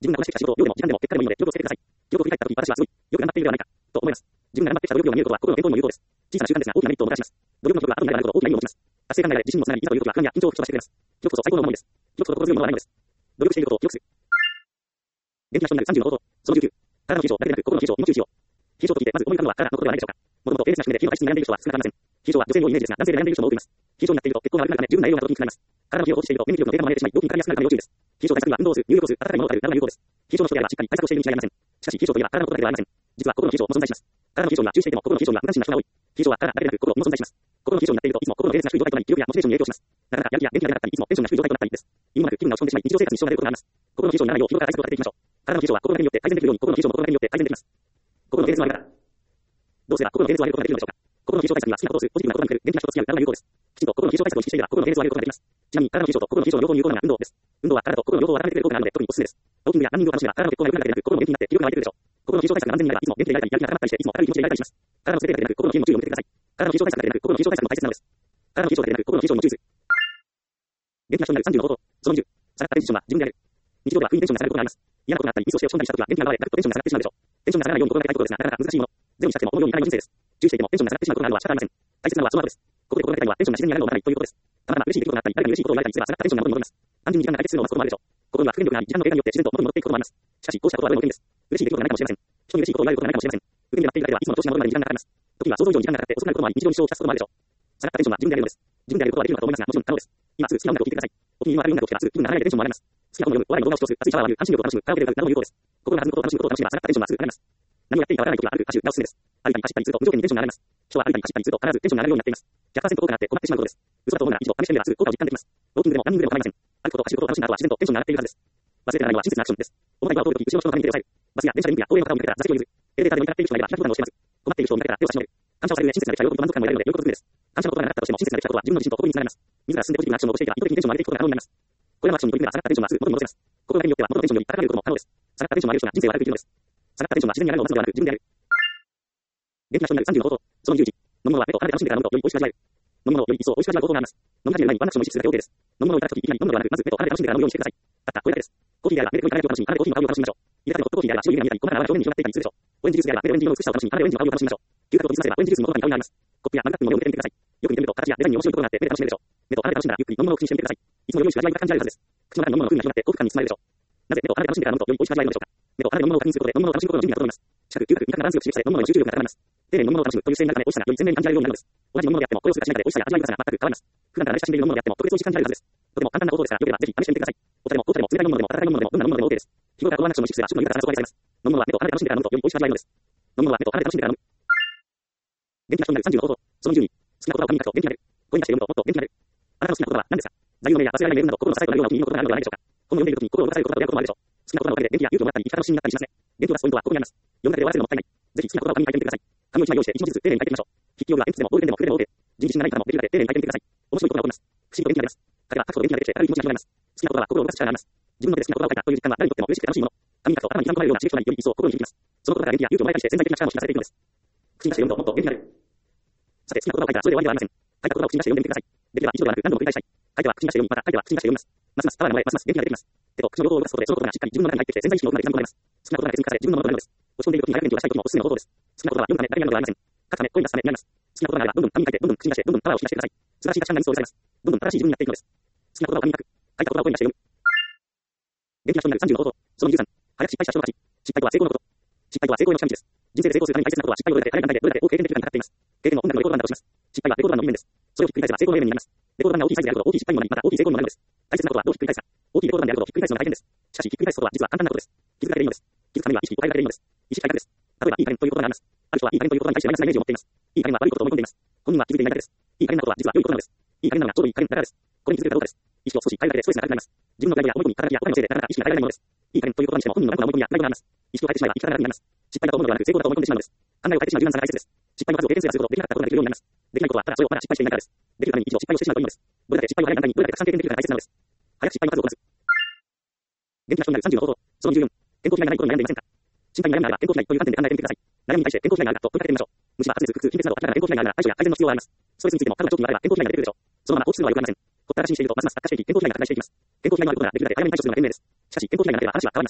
自分が同じくした仕事を量でも時間でも結果でもいいので記録をつけてください。記録を振り返った時私はすごい、よく頑張っているではないか、と思います。自分が頑張ってきた努力量が見えることは心の健康にも有効です。小さな習慣ですが大きなメリットをもたらします。努力の記録は後になることを大きな意味を持ちます。達成感が得られ自信にもつながり、いざという時は不安や緊張を吹き飛ばしてくれます。記録こそ最高の思いです。記録ほど心強いものはないのです。努力していることを記録する。元気な人になる30の方法。その19。体の冷え性だけでなく心の冷え性、命の冷え性を。冷え性と聞いてまず思い浮かぶのは体のことではないでしょうか。もともと冷烈な仕組みで冷えの体質に悩んでいる人は少なくありません。冷え性は女性のイメージですが男性で悩んでいる人も多くいます。冷え性になっていると血行が悪くなるため十分な栄養が届きにくくなります。体の冷えを放置していると免疫力の低下も招いてしまい病気にかかりやすくなるため要注意です。冷え性対策には運動をする、入浴をする、温かいものを食べるなどが有効です。冷え性の人であればしっかり対策をしているに違いありません。しかし冷え性といえば体のことだけではありません。実は心の冷え性も存在します。体の冷え性には注意していても心の冷え性には無関心な人が多い。冷え性は体だけでなく心も存在します。心の冷え性になっているといつも心の冷烈な低い状態となり気力やモチベーションに影響します。なかなかやる気や元気が出なかったりいつもテンションが低い状態となったりです。意味もなく気分が落ち込んでしまい日常生活に支障が出ることがあります。心の冷え性にならないよう日頃から対策を立てていきましょう。体の冷え性は心の手によって改善できるように心の冷え性も心の手によって改善できます。心の冷烈のあり方。どうすれば心の冷烈を上げることができるのでしょうか。心の冷え性対策には好きなことをする、ポジティブなことができる、元気な人と付き合うなどが有効です。きちんと心の冷え性対策を意識していれば心の冷烈を上げることができます。ちなみに体の冷え性と心の冷え性の両方に有効なのが運動です。運動は体と心の両方を温めてくれる効果があるので特におすすめです。ウォーキングやランニングを楽しめば体の血行が良くなるだけでなく心も元気になって気力が湧いてくるでしょう。心の冷え性対策が万全になればいつも元気でいられたりやる気が高まったりしていつも明るい気持ちでいられたりします。体の冷えだけでなく心の冷えも注意を向けてください。体の冷え性対策だけでなく心の冷え性対策も大切なのです。体の冷え性だけでなく心の冷え性にも注意する。元気な人になる30の方法。その20。下がったテンションは自分である。日常では不意にテンションが下がることがあります。嫌なことがあったりミスをして落ち込んだりした時は元気が現れガクッとテンションが下がってしまうでしょう。テンションが下がらないように心がけたいことですがなかなか難しいもの。ゼロにしたっても思うようにいかないの人生です。注意していてもテンションが下がってしまうことがあるのは仕方ありません。大切なのはその後です。ここで心がけたいのはテンションが自然に上がるのを待たないということです。たまたま嬉しい出来事があったり誰かに嬉しいことを言われたりすれば下がったテンションが元に戻ります。単純に時間が解決するのを待つこともあるでしょう。心には復元力があり時間の経過によって自然と元に戻っていくこともあります。しかしこうしたことはどれも原因です。嬉しい出来事がないかもしれません。人に嬉しいことを言われることがないかもしれません。不便になっているだけではいつもの調子が戻るまでに時間がかかります。時には想像以上に時間がかかって遅くなることもあり日常に支障をきたすこともあるでしょう。下がったテンションは自分であるのです。自分であることはできるのかと思いますがもちろん可能です。今すぐ好きな音楽を聴いてください。お気に入りの明るい音楽を聴けばすぐ気分が流れてテンションも上がります。好きな本を読む、お笑いの動画を視聴する、熱いシャワーを浴びる、半身浴を楽しむ、カラオケで歌うなども有効です。心が弾むことを楽しむことを楽しめば下がったテンションはすぐ上がります。何をやっていいかわからないときは歩く、走るがおすすめです。歩いたり走ったりすると無条件にテンションが上がります。人は歩いたり走ったりすると必ずテンションが上がるようになっています。100% 効果があって困ってしまうことです。嘘だと思うなら一度試してみればすぐ効果を実感できます。ウォーキングでもランニングでも構いません。歩くこと、走ることを楽しんだ後は自然とテンションが上がっているはずです。忘れてないのは親切なアクションです。重たいドアを通るとき後ろの人のために手を押さえる。バスや電車でリンクや高齢の方を見かけたら座席を譲る。エレベーターで乗りかかっている人がいれば開くボタンを押してます。困っている人を見かけたら手を差し伸べる。感謝をされる上親切なできた喜びと満足感も得られるので良いことです。感謝のことがなかったとしても親切なできたことは自分の自信と誇りにつながります。自ら進んでポジティブなアクションを起こしていけば意図的にテンションを上げていくことが可能になります。これらのアクションに取り組めば下がったテンションはすぐ元に戻せます。心がけによっては元のテンションより高めることも可能です。下がったテンションを上げる人が人生を上げていくのです。下がったテンションは自然に上がるのを待つのではなく自分である。元気な人になる30の方法。その21。飲むものは目と鼻で楽しんでから飲むとより美味しく味わえる。飲むものをより一層美味しく味わう方法があります。飲み始める前にワンアクションの意識するだけ OK です。飲むものをいただくときいきなり飲むのではなくまず目と鼻で楽しんでから飲むようにしてください。たったこれだけです。コーヒーであれば目で黒い輝きを楽しみ、鼻でコーヒーの香りを楽しみましょう。入れたてのホットコーヒーであれば白い湯が見えたり、細かな泡が表面に広がっていたりするでしょう。オレンジジュースであれば目でオレンジ色の美しさを楽しみ、鼻でオレンジの香りを楽しみましょう。牛角を水させばオレンジジュースの喉に香りがあります。コップやマグカップの目を向けてみてください。よく見てみると形やデザインに面白いところがあって目で楽しめるでしょう。目と鼻で楽しんだらゆっくり飲むものを口にしてみてください。いつもより美味しく味わいが感じられるはずです。口の中に飲むものの風味が広がって幸福感に包まれるでしょう。なぜ目と鼻で楽しんでから飲むとより美味しく味わえるのでしょうか。目と鼻で飲むものを確認することで飲むものを楽しむことの準備が整います。近く嗅覚味覚がバランスよく刺激され飲むものへの集中力が高まります。丁寧に飲むものを楽しむという姿勢になるため美味しさがより鮮明に感じられるようになるのです。同じ飲むものであっても声をするかしないかで美味しさや味わい深さが全く変わります。普段から慣れ親しんでいる飲むものであっても特別美味しく感じられるはずです。とても簡単なことですからよければぜひ試してみてください。お茶でも紅茶でも冷たい飲むものでも温かい飲むものでもどんな飲むものでも OK です。日頃からワンアクションの意識すれば主の豊かさが阻害されます。飲むものは目と鼻で楽しんでから飲むとより美味しく味わえるのです。飲むものは目と鼻で楽しんでから飲む。元気な人になる30の方法。その12。好きなことは他に書くと元気になる。声に出して読むともっと元気になる。あなたの好きなことは何ですか。座右の銘や忘れられない名文など心の支えとなるようなお気に入りのことがあるのではないでしょうか。本を読んでいるときに心を動かされることなど親子もあるでしょう。好きなことのおかげで元気や勇気をもらったり生き方の指針になったりしますね。元気を出すポイントはここにあります。読むだけで終わらせるのもったいない。ぜひ好きなことは紙に書いてみてください。紙を1枚用意して一文字ずつ丁寧に書いてみましょう。筆記用具は鉛筆でもボールペンでも筆でも OK。字に自信がない方もできるだけ丁寧に書いてみてください。面白いことが起こります。不思議と元気になります。書けば書くほど元気が出てきて軽い気持ちが広がります。好きなことは心を動かす力があります。自分の手で好きなことを書いたという実感は誰にとっても嬉しくて楽しいもの。紙に書くと頭に刻み込まれるような刺激となりより一層心に響きます。そのことから元気や勇気をもらえたりして潜在的な力を知らせていくのです。口に出して読むともっと元気になる。さて好きなことを書いたらそれで終わりではありません。書いたことを口に出して読んでみてください。できれば一度ではなく何度も繰り返したい。書いては口に出して読み、また書いては口に出して読みます。ますますパワーが増え、ますます元気が出てきます。手と口の両方を動かすことでそのことがしっかり自分の中に入ってきて潜在意識の奥まで刻み込まれます。好きなことが積み重ね自分のものとなるのです。落ち込んでいる時に早く元気を出したい時もおすすめの方法です。好きなことは読むためだけなのではありません。書くため、声に出すためになります。好きなことがあればどんどん紙に書いてどんどん口に出してどんどんパワーを引き出してください。素晴らしい価値観が理想されます。どんどん正しい自分になっていくのです。好きなことを紙に書く。書いたことを声に出して読む。元気な人になる30の方法。その23。早く失敗した人たち。失敗とは成功のこと。失敗とは成功の近道です。人生で成功するために大切なことは失敗をどれだけ早い段階でどれだけ多く経験できるかにかかっています。経験の音楽のレコードなんだとします。失敗はレコード版の面です。それをひっくり返せば成功の面になります。レコード版が大きいサイズであるほど大きい失敗にもなり、また大きい成功にもなるのです。大切なことはどうひっくり返すか。大きいレコード版であるほどひっくり返すのが大変です。しかしひっくり返すことは実は簡単なことです。気づくだけでいいのです。気づくためには意識を変えるだけでいいのです。意識改革です。例えばいい加減ということがあります。ある人はいい加減ということに対してマイナスなイメージを持っています。いい加減は悪いことと思い込んでいます。本人は気づいていないだけです。いい加減なことは実は良いことなのです。いい加減なのがちょうどいい加減だからです。これに気づくかどうかです。意識を少し変えるだけでストレスがなくなります。自分のプライドや思い込み、働きや答えのせいでなかなか意識が変えられないものです。いい加減ということにしても本人の中の思い込みやプライドがあります。意識を変えてしまえば生き方が楽になります。失敗だと思うのではなく成功だと思い込んでしまうのです。考えを変えてしまう柔軟さが大切です。失敗の数を経験すればするほどできなかったことができるようになります。できないことはただそれをまだ失敗していないからです。できるために一度失敗をしてしまうといいのです。どれだけ失敗を早い段階にどれだけたくさん経験できるかが大切なのです。早く失敗の数をこなす。元気な人になる30の方法。その14。健康被害がないことに悩んでいませんか。心配に悩むならば健康被害という観点で考えてみてください。悩みに対して健康被害があるかと問いかけてみましょう。虫歯、発熱、腹痛、貧血など明らかな健康被害があるなら対処や改善の必要があります。ストレスについても過度な長期にわれば健康被害が出てくるでしょう。そのまま放置するのは良くありません。ほったらかしにしているとますます悪化していき健康被害が拡大していきます。健康被害のあることならできるだけ早めに対処するのが賢明です。しかし健康被害がなければ話は変わります。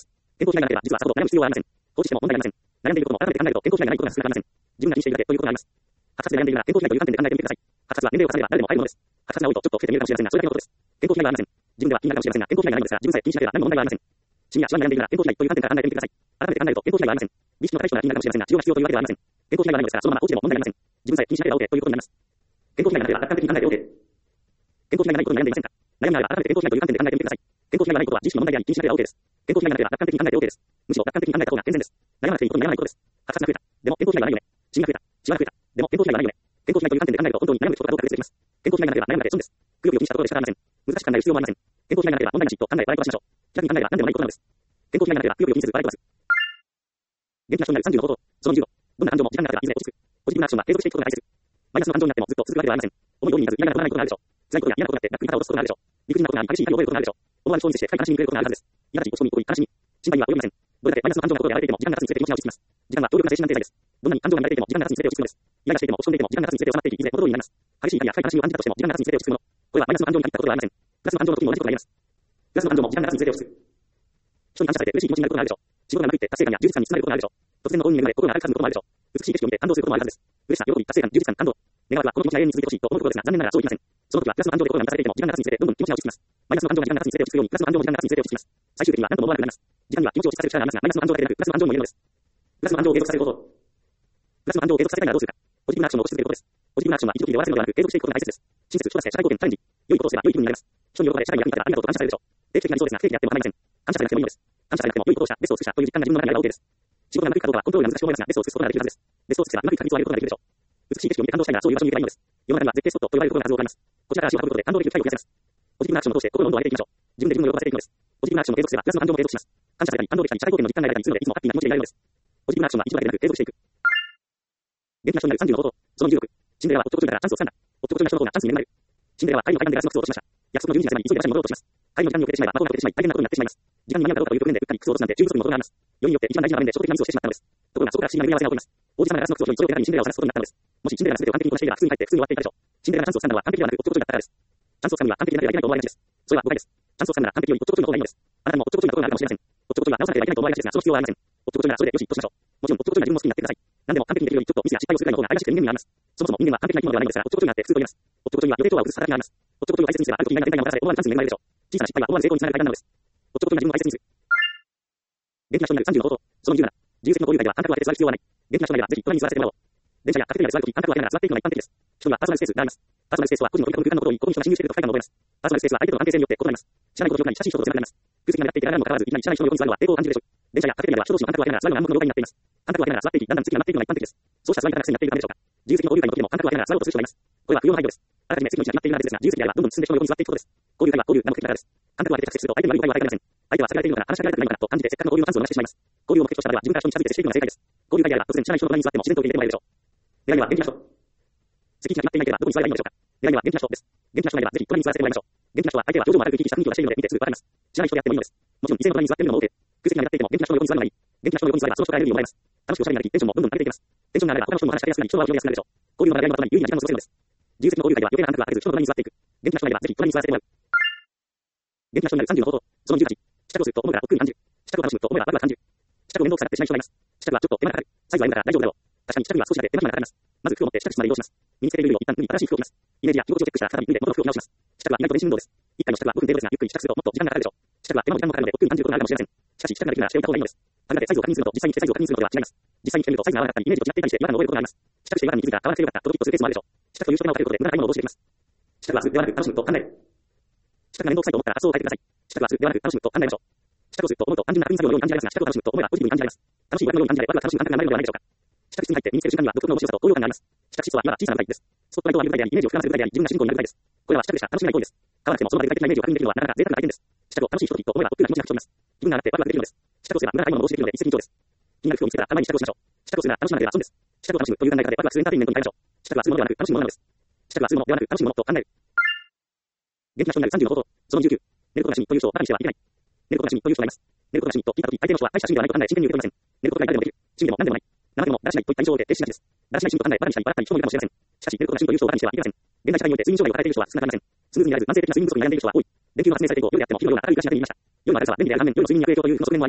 健康被害がなければ、実はさほど悩む必要はありません。放置しても問題ありません。悩んでいることも改めて考えると、健康被害がないことが少なくありません。自分が気にしているだけということがあります。発達で悩んでいるなら健康被害という観点で考えてみてください。発達は年齢を重ねれば誰でもあるものです。発達が多いとちょっと老けて見えるかもしれませんが、それだけのことです。健康被害はありません。自分では気になるかもしれませんが、健康被害がないのですが、自分さえ気にしなければ何も問題はありません。シニア、一番悩んでいるなら健康被害という観点から考えてみてください。改めて考えると健康被害はありません。リスクの高い人なら気になるかもしれませんが、治療が必要というわけではありません。健康被害がないのですが、そのまま放置でも問題ありません。自分さえ気にしなければ OK ということになります。健康被害がなければ楽観的に考えて OK。健康被害がないことに悩んでいませんか？悩むならば改めて健康被害という観点で考えてみてください。健康被害がないことは知識の問題であり気にしなければ OK です。健康被害がなければ楽観的に考えて OK です。むしろ楽観的に考えた方が健全です。悩まなくていいことにならないことです。発達が増えた。でも健康被害がないよね。シミが増えた。シワが増えた。でも健康被害がないよね。健康被害という観点で考えると本当に悩むことかどうか区別できます。健康被害がなければ悩むだけ損です。くよくよ気にしたところで仕方ありません。難しく考える必要もありません。健康被害がなければ問題なしと考え笑い飛ばしましょう。逆に考えれば何でもないことなのです。健康被害がなければくよくよ気にせず笑い飛ばす。元気な人になる30の方法。その20度。どんな感情も時間があればいずれ落ち着く。ポジティブなアクションは継続していくことが大切。マイナスの感情になってもずっと続くわけではありません。思い通りにならず嫌なことがないことがあるでしょう。辛いことや嫌なことがあって泣く肩を落とすことがあるでしょう。理不尽なことがあり激しい怒りを覚えることがあるでしょう。思わぬ人に接して深い悲しみに触れることがあるはずです。いやらしい落ち込み、怒り、悲しみ。心配には及びません。どれだけマイナスの感情が心で荒れていても時間が経つにつれて気持ちが落ち着きます。時間は強力な精神安定剤です。どんなに感情が乱れていても時間が経つにつれて落ち着くのです。イライラしていても落ち込んでいても時間が経つにつれて収まっていき、いずれ元通りになります。激しい怒りや深い悲しみを感じたとしても時間が経つにつれて落ち着くもの。これはマイナスの感情に限ったことではありません。プラスの感情の時も同じことがあります。プラスの感情も時間が経つにつれて落ち着く。人に感謝されて嬉しい気持ちになることがあるでしょう。仕事がうまくいって達成感や充実感につながることがあるでしょう。突然の恩に恵まれ心が荒れかすむこともあるでしょう。美しい景色を見て感動することもあるはずです。嬉しさ、喜び、達成感、充実感、感動。願わくはこの気持ちが永遠に続いてほしいと思うところですが、残念ながらそういきません。その時はプラスの感情で心が満たされていても時間が経つにつれてどんどん気持ちが落ち着きます。マイナスの感情が時間が経つにつれて落ち着くように、プラスの感情も時間が経つにつれて落ち着きます。最終的には何とも思わなくなります。時間には気持ちを落ちさせる力がありますが、マイナスの感情だけでなく、プラスの感情もいるのです。プラスの感情を継続させること。プラスの感情を継続させたいならどうするか。ポジティブなアクションを起こし続けることです。ポジティブなアクションは一時的で終わらせるのではなく、継続していくことが大切です。親切、人助け、社会貢献、チャレンジ。良いことをすれば良い気分になります。人に喜ばれ、社会に役に立てばありがとうと感謝されるでしょう。定期的になりそうですが、不定期であっても構いません。感謝されなくてもいいのです。感謝されなくても良いことをした、ベストを尽くしたという実感が自分の中にあれば OK です。仕事がうまくいくかどうかはコントロールが難しいと思いますが、ベストを尽くすことができるはずです。ベストを尽くせばうまくいく確率を上げることができるでしょう。美しい景色を見て感動したいならそういう場所に行けばいいのです。世の中には絶景スポットと呼ばれるところが数多くあります。こちらから足を運ぶことで感動できる機会を増やせます。ポジティブなアクションを通して心の温度を上げていきましょう。自分で自分を喜ばせていくのです。ポジティブなアクションを継続すればプラスの感情も継続します。感謝されたり感動できたり社会貢献の実感が得られたりするのでいつもハッピーな気持ちでいられるのです。ポジティブなアクションは一度だけでなく継続していく。元気な人になる30の方法。その26。シンデレラは夫とからチャンスをつかんだ。夫と人の人の方がチャンスに恵まれる。シンデレラは会の階段でガラスの靴を落としました。約束の12時に急いで馬車に乗ろうとします。会の時間に遅れてしまえば魔法が遅れてしまい大変なことになってしまいます。時間に間に合うかどうかという局面でうっかり靴を落とすなんて中不足のことがあります。世によって一番大事な場面で衝撃なミスをしてしまったのです。ところがそこから不思議な巡り合わせが起こります。王子様がガラスの靴を拾い、それを手がかりにシンデレラを探すことになったのです。もしシンデレラが全てを完璧にこなしていれば普通に帰って普通に終わっていたでしょう。シンデレラがチャンスをつかんだのは完璧ではなく夫と人だったからです。チャンスをつかむには完璧でなければいけないと思われがちです。それは誤解です。チャンスをつかむなら完璧より夫と人の方がいいのです。あなたにも夫と人のことがあるかもしれません。夫と人は直さなければいけないと思われがちですが、その必要はありません。夫と人ならそれでよしとしましょう。もちろん夫と人が自分を好きになってください。何でも完璧にできるよりちょっとミスや失敗をするくらいの方が愛らしくて人間味があります。そもそも人間は完璧な生き物ではないのですが、夫と人になって普通と言います。夫と人には予定とは崩す働きがあります。夫と人を大切にすればある時みんなが全体が渡され思わぬチャンスに恵まれるでしょう。小さな失敗は思わぬ成功につながる階段なのです。夫と人が自分を大切にする。元気な人になる30の方法。その27。自由席の交流会では感覚を上げて座る必要はない。元気な人がいればぜひ隣に座らせてもらおう。電車やカフェテリアで座るとき感覚を上げながら座っていくのが一般的です。人にはパーソナルスペースがあります。パーソナルスペースは個人の取り込む空間のことを言い、ここに人が侵入していると不快感を覚えます。パーソナルスペースは相手との関係性によって異なります。知らないことを強くなり親しい人と強くなります。空席が狙っていて誰にも関わらずいきなり知らない人の横に座るのは抵抗を感じるでしょう。電車やカフェテリアでは人同士の感覚を上げながら座るのが暗黙の了解になっています。感覚を上げながら座っていき、だんだん次が待っていくのが一般的です。そうした座り方が癖になっているためでしょうか。自由席の交流会の時でも感覚を上げながら座ろうとする人がいます。これは不要な配慮です。あらかじめ席の位置が決まっているのですが、自由席であればどんどん進んで人の横に座っていくことです。交流会は交流が目的だからです。感覚を上げて着席すると相手に悪い誤解を与えかねません。相手は避けられているのかな、話しかけられたくないのかなと感じてせっかくの交流のチャンスを逃してしまいます。交流を目的とした場では自分から人に近づいて接していくのが正解です。交流会であれば突然知らない人の隣に座っても自然と受け入れてもらえるでしょう。狙いは元気な人。席が決まっていなければどこに座ればいいのでしょうか。狙いは元気な人です。元気な人がいればぜひ隣に座らせてもらいましょう。元気な人は相手が表情も明るく生き生きした雰囲気を出しているので見てすぐわかります。知らない人であってもいいのです。もちろん異性の隣に座っているのも OK。空席が狙っていても元気な人の横に座るのがいい。元気な人の横に座ればその人からエネルギーをもらえます。楽しくおしゃれになりテンションもどんどん上げていきます。テンションが上がれば他の人も話しかけやすくなり人は広げやすくなるでしょう。交流の流れのままに有意な時間を過ごせるのです。自由席の交流会では余計な感覚はかけず人の隣に座っていく。元気な人がいればぜひ隣に座らせてもらう。元気な人になる30の方法。その18。試着をすると思うから億劫に感じる。試着を楽しむと思えばワクワク感じる。試着を面倒くさがってしない人がいます。試着はちょっと手間がかかる。サイズは M だから大丈夫だろう。確かに試着には少しだけ手間暇がかかります。まず服を持って試着室まで移動します。身につけている衣類を一旦脱ぎ新しい服を着ます。イメージや気持ちをチェックしたら再び脱いで元の服を着直します。試着は意外と練習運動です。一回の試着は5分程度ですが、ゆっくり試着するともっと時間がかかるでしょう。試着は手間も時間もかかるので億劫に感じることがあるかもしれません。しかし試着ができるならしておいた方がいいのです。髪型でサイズを確認するのと実際に着てサイズを確認するのでは違います。実際に着てみるとサイズが合わなかったりイメージと違っていたりして違和感を覚えることがあります。試着して違和感に気づいたら買わなくてよかったとドキッとするケースもあるでしょう。試着という一手間をかけることで無駄な買い物を防止できます。試着は図ではなく楽しむと考える。試着が面倒くさいと思ったら発想を変えてください。試着は図ではなく楽しむと考えましょう。試着をすると思うと単純な確認作業のように感じられますが、試着を楽しむと思えばポジティブに感じられます。楽しいワクワクのように感じられ、ワクワク楽しむ感覚が生まれるのではないでしょうか。試着室に入って身につける瞬間には独特の面白さと高揚感があります。試着室は今は小さな舞台です。スポットライトを浴びる舞台であり、イメージを膨らませる舞台であり、自分が主人公になる舞台です。これは試着でしか楽しめない行為です。買わなくてもその場で具体的なイメージを確認できるのはなかなか贅沢な体験です。試着を楽しいひとときと思えば億劫な気持ちが吹き飛びます。気分が上がってワクワクできるのです。試着をすれば無駄な買い物を防止できるので一石二鳥です。気になる服を見つけたらたまに試着をしましょう。試着をするなら楽しまなければ損です。試着を楽しむという考え方でワクワクするエンターテインメントに変えましょう。試着はするものではなく楽しむものなのです。試着はするものではなく楽しむものと考える。元気な人になる30の方法。その19。寝ることなしにという人を馬鹿にしてはいけない。寝ることなしにという人がいます。寝ることなしにと聞いたとき、相手の人は大した趣味ではないと考え真剣に受け止めません。寝ることが誰でもできる。趣味でも何でもない。生でもだらしないといった印象を受けて停止しがちです。だらしない趣味と考え馬鹿にしたり笑ったり人もいるかもしれません。しかし寝ることなしにという人を馬鹿にしてはいけません。現代社会において睡眠障害を抱えている人は少なくありません。スムーズにならず慢性的な睡眠不足に悩んでいる人は多い。電球の発明されて以降、夜であっても昼の夜が明るいがちなくなりました。夜の明るさは便利である反面、夜の睡眠に悪影響という負の側面もあります。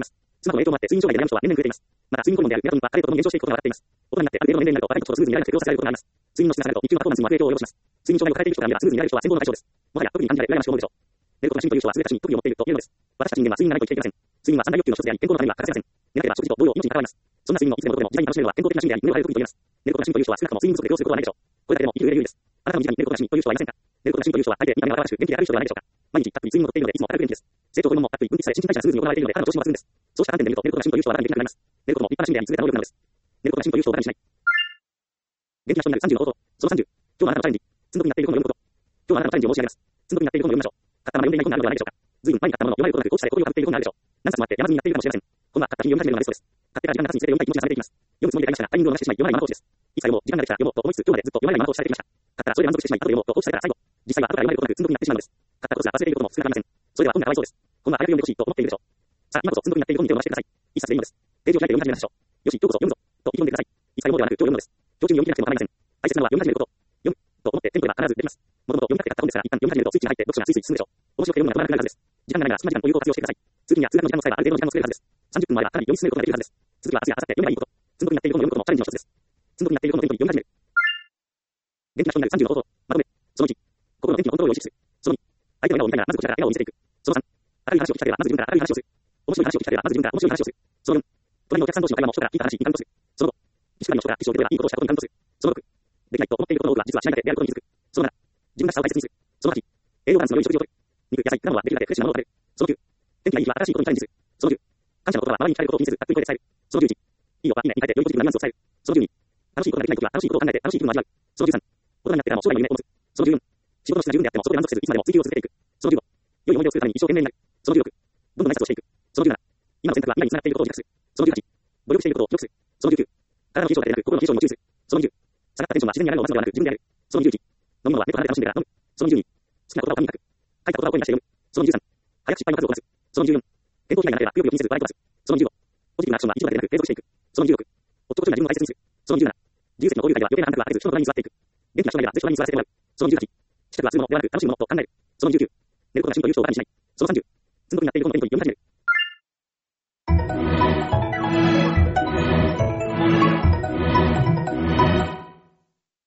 スマホの影響もあって睡眠障害で悩む人は年々増えています。また睡眠ホルモンであるメラトニンは加齢とともに減少していくことが分かっています。大人になってある程度の年齢になると、若い人とスムーズに寝られると許容されることがあります。睡眠の質が下がると日中のパフォーマンスにも悪影響を及ぼします。睡眠障害を抱えている人から見ればスムーズに寝られる人は先方の対象です。もはや特に感じられ羨ましく思うでしょう。寝ることが趣味という人は全て他人に特技を持っているというのです。私たち人間は睡眠がないと生きていけません。睡眠は三大欲求の一つであり、健康のためには欠かせません。寝なければ食事と同様命に関わります。そんな睡眠をいつでもどこでも自在に楽しめるのは健康的な趣味であり、胸を張れる特技と言えます。寝ることが趣味という人は少なくとも睡眠不足でどうすることはないでしょう。これだけでも生きる上で有利です。あなたの身近に寝ることが趣味という人はいませんか？寝ることが趣味という人は相手見た目が新しく元気で明るい人ではないでしょうか。毎日たっぷり睡眠をとっているのでいつも明るく元気です。成長ホルモンもたっぷり分泌され新陳代謝がスムーズに行われているので体の調子も抜群です。そうした観点で見ると寝ることが趣味という人はあなたにできなくなります。寝ることも立派な趣味であり優れた能力なのです。寝ることが趣味という人をバカにしない。元気な人になる30の方法。その30。今日のあなたのチャレンジ。積んどくになっている本を読むこと。今日のあなたのチャレンジを申し上げます。積んどくになっている本を読みましょう。買ったまま読んでいない本があるのではないでしょうか。随分前に買ったものを読まれることなく放置され心をかぶっている本があるでしょう。何冊もあって山積みになっているかもしれません。本は買った日に読み始めるのがベストです。買ってから時間が経つにつれて読みたい気持ちが冷めていきます。読むつもりで買いましたがタイミングを逃してしまい読まないまま放置です。いつか読もう、時間ができたら読もうと思いつつ今日までずっと読まないまま放置されてきました。買ったらそれで満足してしまい後で読もうと放置されたら最後。実際は後から読まれることなく積んどくになってしまうのです。買ったことすら忘れていることも少なくありません。それでは本がかわいそうです。本は早く読んでほしいと思っているでしょう。さあ今こそ積んどくになっている本に手を回してください。一冊でいいのです。ページを開いて読み始めましょう。よし、今日こそ読むぞ。と意気込んでください。いつか読もうではなく今日読むのです。今日中に読み切らなくても構いません。大切なのは読み始めること。読むと思って手に取れば必ずできます。もともと読みたくて買った本ですから、一旦読み始めるとスイッチが入って読書がついつい進むでしょう。面白くて読むのが止まらなくなるはずです。時間がないなら隙間時間と有効活用してください。通勤や通学の時間を使えばある程度の時間を作れるはずです。30分もあればかなり読み進めることができるはずです。続きは明日や明後日読めばいいこと。積んどくになっている本を読むこともチャレンジの一つです。積んどくになっている本を手に取り読み始める。元気な人になる30の方法。まとめ。その1。心の天気のコントロールを意識する。その2。相手の笑顔を見ながらまずこちらから笑顔を見せていく。その3。明るい話を聞きたければまず自分から明るい話をする。面白い話を聞きたければまず自分から面白い話をする。その4。隣のお客さん同士の会話も人から聞いた話にカウントする。その5。岸上の人から記事を見ればいいことをしたことにカウントする。その6。できないと思っていることの多くは実はしないだけであることに気づく。その7。自分らしさを大切にする。その8。栄養バランスの良い食事をとる。肉、野菜、果物はできるだけフレッシュなものを食べる。その9。天気がいい日は新しいことにチャレンジする。その10。感謝の言葉は周りに伝えることを気にせず、たっぷり声で伝える。その11。いいよはいいねに変えて良いポジティブなニュアンスを伝える。その12。楽しいことができないときは楽しいことを考えて楽しい気分を味わう。その13。大人になってからも将来の夢を持つ。その14。仕事の質が十分であってもそこで満足せずいつまでも追求を続けていく。その15。良い思い出を作るために一生懸命になる。その16。どんどん挨拶をしていく。その17。今の選択は未来に繋がっていることを自覚する。その18。努力していることを記録する。その19。体の形状だけでなく心の形状にも注意する。その20。下がったテンションは自然に上がるのを待つのではなく自分である。その21。飲むのは目と鼻で楽しんでから飲む。その22。好きな言葉を紙に書く。書いた言葉を声に出して読む。その23。早く失敗の数をこなす。その24。健康被害がなければぷよぷよ気にせず笑い飛ばす。その25。ポジティブなアクションは一度だけでなく継続していく。その26。夫と子女が自分を大切にする。その27。自由席の交流会では余計な反発が当てず人の隣に座っていく。元気な人がいればぜひ隣に座らせてもらう。その28。試着はするものではなく楽しむものと考える。その29。寝ることが趣味という人をバカにしない。その30。積んどくになっている本の手に取り読み始める。